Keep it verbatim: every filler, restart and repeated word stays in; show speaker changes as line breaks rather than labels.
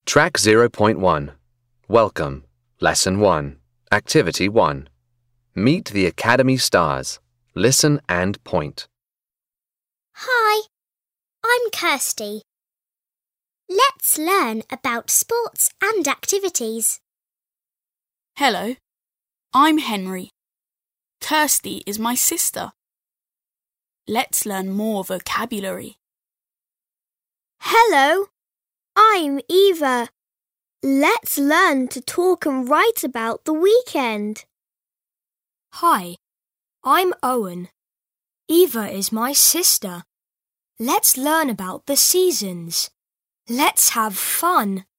Track zero point one. Welcome. Lesson one. Activity one. Meet the Academy stars. Listen and point.
Hi, I'm Kirsty. Let's learn about sports and activities.
Hello, I'm Henry. Kirsty is my sister. Let's learn more vocabulary.
Hello, I'm Eva. Let's learn to talk and write about the weekend.
Hi, I'm Owen. Eva is my sister. Let's learn about the seasons. Let's have fun.